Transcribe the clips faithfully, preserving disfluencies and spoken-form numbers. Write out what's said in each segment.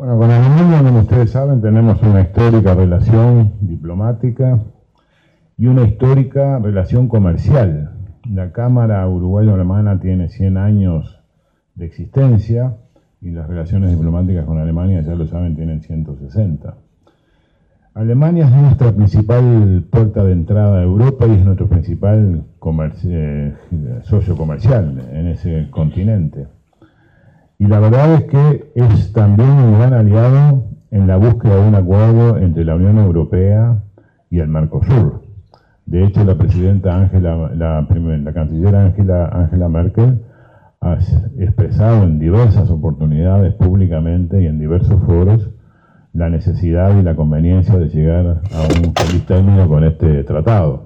Bueno, con Alemania, como ustedes saben, tenemos una histórica relación diplomática y una histórica relación comercial. La Cámara Uruguayo-Alemana tiene cien años de existencia y las relaciones diplomáticas con Alemania, ya lo saben, tienen ciento sesenta. Alemania es nuestra principal puerta de entrada a Europa y es nuestro principal eh, socio comercial en ese continente. Y la verdad es que es también un gran aliado en la búsqueda de un acuerdo entre la Unión Europea y el Mercosur. De hecho, la presidenta Angela, la, la canciller Angela, Angela Merkel ha expresado en diversas oportunidades públicamente y en diversos foros la necesidad y la conveniencia de llegar a un feliz término con este tratado.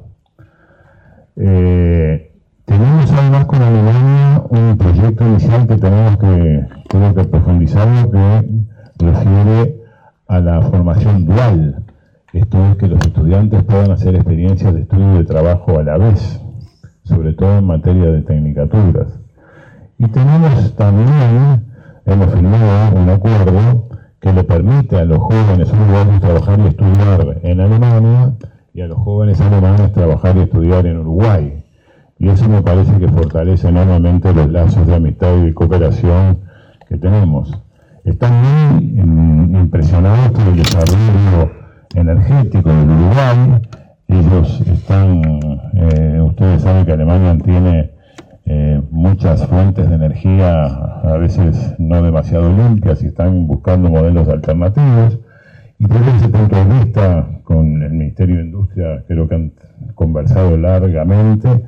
Eh, tenemos además con Alemania un proyecto inicial que tenemos que, creo que profundizarlo, que refiere a la formación dual. Esto es que los estudiantes puedan hacer experiencias de estudio y de trabajo a la vez, sobre todo en materia de tecnicaturas. Y tenemos también, hemos firmado un acuerdo que le permite a los jóvenes uruguayos trabajar y estudiar en Alemania y a los jóvenes alemanes trabajar y estudiar en Uruguay. Y eso me parece que fortalece enormemente los lazos de amistad y de cooperación que tenemos. Están muy mm, impresionados por el desarrollo energético del Uruguay. Ellos están, eh, ustedes saben que Alemania tiene eh, muchas fuentes de energía, a veces no demasiado limpias, y están buscando modelos alternativos. Y desde ese punto de vista, con el Ministerio de Industria, creo que han conversado largamente,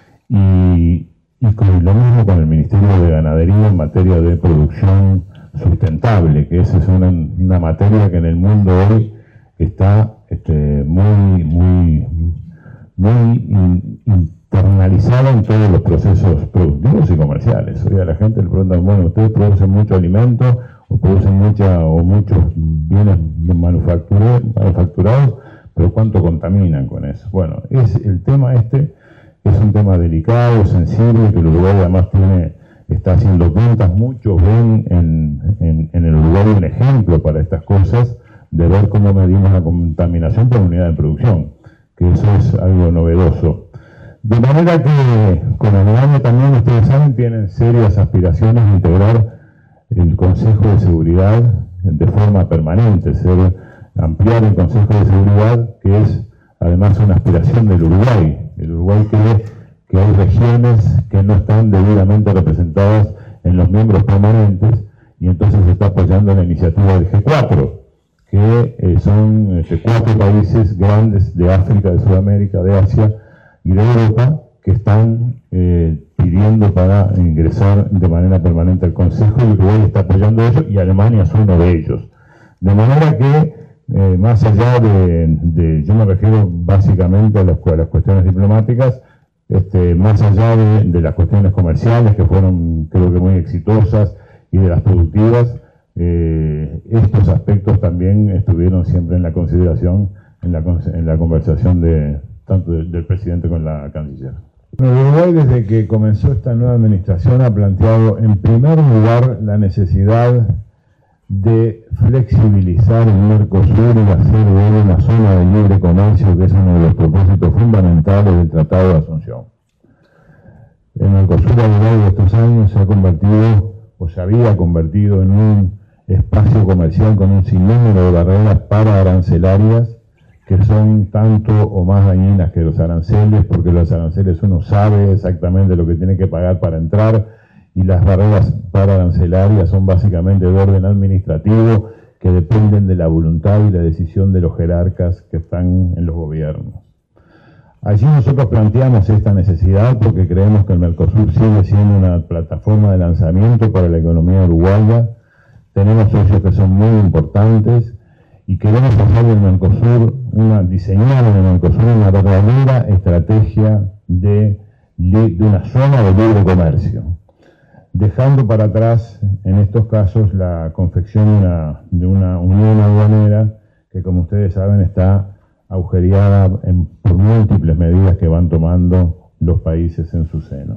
y, y con lo mismo con el Ministerio de Ganadería en materia de producción sustentable, que esa es una, una materia que en el mundo hoy está este, muy, muy, muy in, internalizada en todos los procesos productivos y comerciales. Hoy a la gente le preguntan, bueno, ustedes producen mucho alimento o producen mucha o muchos bienes manufactura, manufacturados, pero ¿cuánto contaminan con eso? Bueno, es el tema este es un tema delicado, sensible, que el Uruguay además tiene, está haciendo cuentas. Muchos ven en, en, en el Uruguay un ejemplo para estas cosas, de ver cómo medimos la contaminación por unidad de producción, que eso es algo novedoso. De manera que con Alemania también, ustedes saben, tienen serias aspiraciones de integrar el Consejo de Seguridad de forma permanente, ser, ampliar el Consejo de Seguridad, que es además una aspiración del Uruguay. El Uruguay cree que hay regiones que no están debidamente representadas en los miembros permanentes y entonces se está apoyando la iniciativa del G cuatro, que eh, son este, cuatro países grandes de África, de Sudamérica, de Asia y de Europa que están eh, pidiendo para ingresar de manera permanente al Consejo, y Uruguay está apoyando eso y Alemania es uno de ellos. De manera que Eh, más allá de, de, yo me refiero básicamente a, los, a las cuestiones diplomáticas, este, más allá de, de las cuestiones comerciales, que fueron creo que muy exitosas, y de las productivas, eh, estos aspectos también estuvieron siempre en la consideración, en la, en la conversación de, tanto de, del presidente con la canciller. Bueno, Uruguay, desde que comenzó esta nueva administración, ha planteado en primer lugar la necesidad de flexibilizar el Mercosur y hacer de él una zona de libre comercio, que es uno de los propósitos fundamentales del Tratado de Asunción. El Mercosur a lo largo de estos años se ha convertido, o se había convertido, en un espacio comercial con un sinnúmero de barreras pararancelarias que son tanto o más dañinas que los aranceles, porque los aranceles uno sabe exactamente lo que tiene que pagar para entrar, y las barreras pararancelarias son básicamente de orden administrativo, que dependen de la voluntad y la decisión de los jerarcas que están en los gobiernos. Allí nosotros planteamos esta necesidad porque creemos que el Mercosur sigue siendo una plataforma de lanzamiento para la economía uruguaya. Tenemos socios que son muy importantes y queremos hacer del Mercosur, una, diseñar en el Mercosur una verdadera estrategia de, de una zona de libre comercio, dejando para atrás, en estos casos, la confección de una, de una unión aduanera que, como ustedes saben, está agujereada en, por múltiples medidas que van tomando los países en su seno.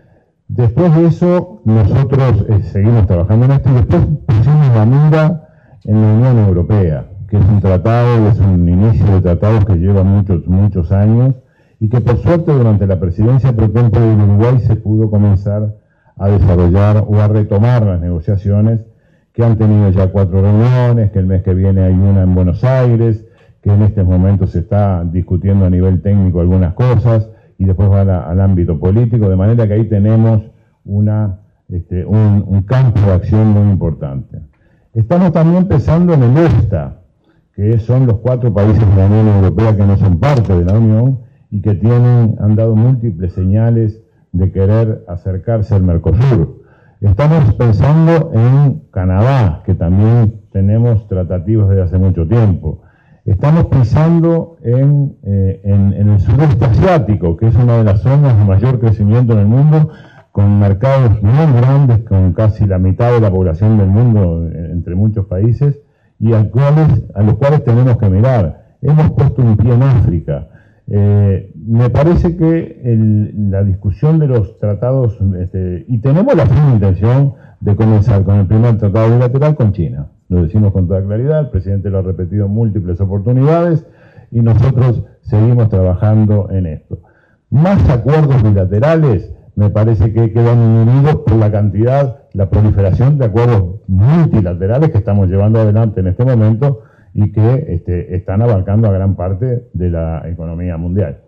Después de eso, nosotros eh, seguimos trabajando en esto y después pusimos la mira en la Unión Europea, que es un tratado, es un inicio de tratados que lleva muchos, muchos años y que por suerte durante la presidencia pro tempore del Uruguay se pudo comenzar a desarrollar o a retomar las negociaciones, que han tenido ya cuatro reuniones, que el mes que viene hay una en Buenos Aires, que en estos momentos se está discutiendo a nivel técnico algunas cosas y después va a, al ámbito político, de manera que ahí tenemos una, este, un, un campo de acción muy importante. Estamos también pensando en el EFTA, que son los cuatro países de la Unión Europea que no son parte de la Unión y que tienen, han dado múltiples señales de querer acercarse al Mercosur. Estamos pensando en Canadá, que también tenemos tratativas desde hace mucho tiempo. Estamos pensando en, eh, en, en el sudeste asiático, que es una de las zonas de mayor crecimiento en el mundo, con mercados muy grandes, con casi la mitad de la población del mundo entre muchos países, y a, cuales, a los cuales tenemos que mirar. Hemos puesto un pie en África. Eh, me parece que el, la discusión de los tratados, este, y tenemos la firme intención de comenzar con el primer tratado bilateral con China. Lo decimos con toda claridad, el presidente lo ha repetido en múltiples oportunidades y nosotros seguimos trabajando en esto. Más acuerdos bilaterales me parece que quedan inhibidos por la cantidad, la proliferación de acuerdos multilaterales que estamos llevando adelante en este momento y que este, están abarcando a gran parte de la economía mundial.